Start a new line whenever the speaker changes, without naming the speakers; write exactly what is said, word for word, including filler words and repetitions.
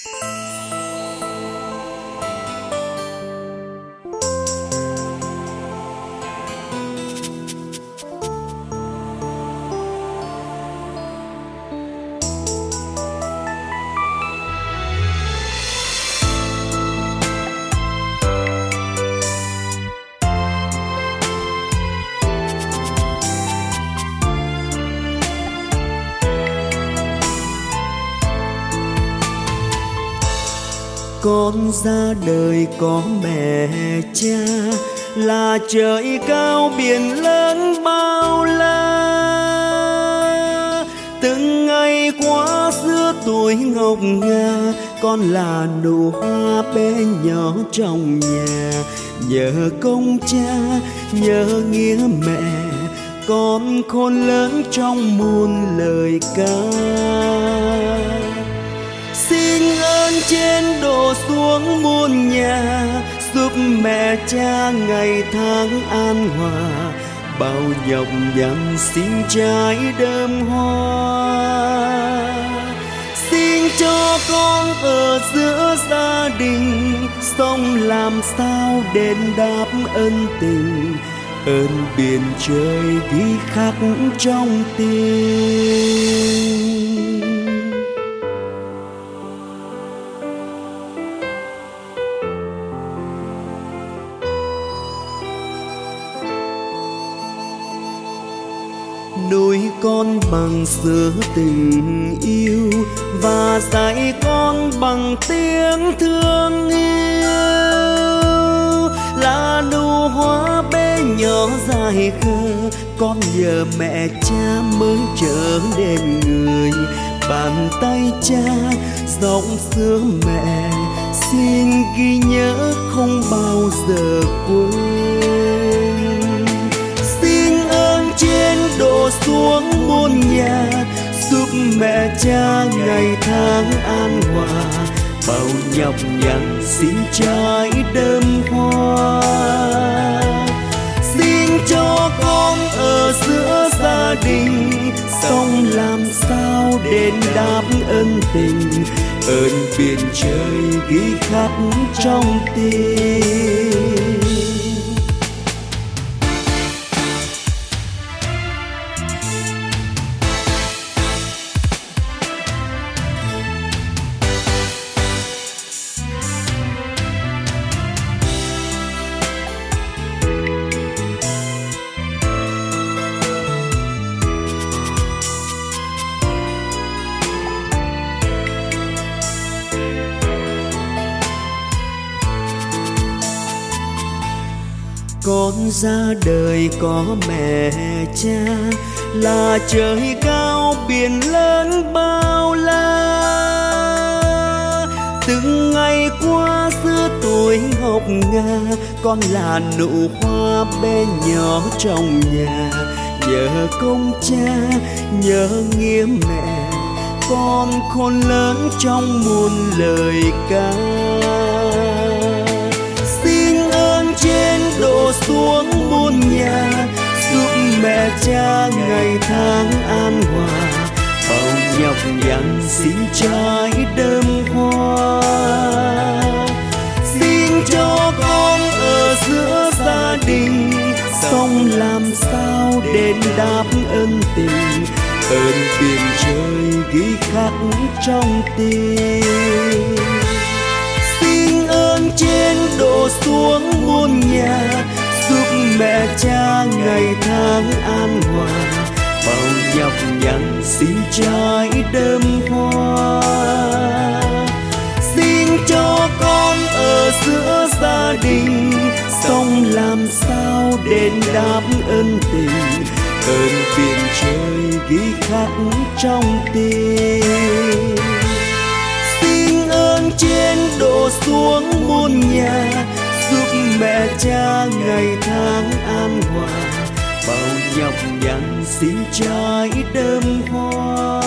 Con ra đời có mẹ cha, là trời cao biển lớn bao la. Từng ngày qua xưa tuổi ngọc ngà, con là nụ hoa bé nhỏ trong nhà. Nhờ công cha, nhờ nghĩa mẹ, con khôn lớn trong muôn lời ca. Xin ơn trên đổ xuống muôn nhà, giúp mẹ cha ngày tháng an hòa. Bao nhọc nhằn xin trái đơm hoa. Xin cho con ở giữa gia đình, sống làm sao đền đáp ân tình. Ơn biển trời ghi khắc trong tim. Nuôi con bằng sữa tình yêu, và dạy con bằng tiếng thương yêu. Là nụ hoa bé nhỏ dài khờ, con nhờ mẹ cha mới trở nên người. Bàn tay cha giọng xưa mẹ, xin ghi nhớ không bao giờ quên. Xin ơn trên đổ xuống muôn nhà, giúp mẹ cha ngày tháng an hòa. Bao nhọc nhằn xin trái đơm hoa. Xin cho con ở giữa gia đình, sống làm sao đền đáp ân tình. Ơn biển trời ghi khắc trong tim. Con ra đời có mẹ cha, là trời cao biển lớn bao la. Từng ngày qua xưa tuổi ngọc ngà, con là nụ hoa bé nhỏ trong nhà. Nhờ công cha, nhờ nghĩa mẹ, con khôn lớn trong muôn lời ca. Xin ơn trên đổ xuống muôn nhà, giúp mẹ cha ngày tháng an hòa. Bao nhọc nhằn xin trái đơm hoa. Xin cho con ở giữa gia đình, sống làm sao đền đáp ân tình. Ơn biển trời ghi khắc trong tim. Xin ơn trên đổ xuống muôn nhà, giúp mẹ cha ngày tháng an hòa. Bao nhọc nhằn xin trái đơm hoa. Xin cho con ở giữa gia đình, sống làm sao đền đáp ân tình. Ơn biển trời ghi khắc trong tim. Xin ơn trên đổ xuống muôn nhà, giúp mẹ cha ngày tháng an hòa. Bao nhọc nhằn xin trái đơm hoa.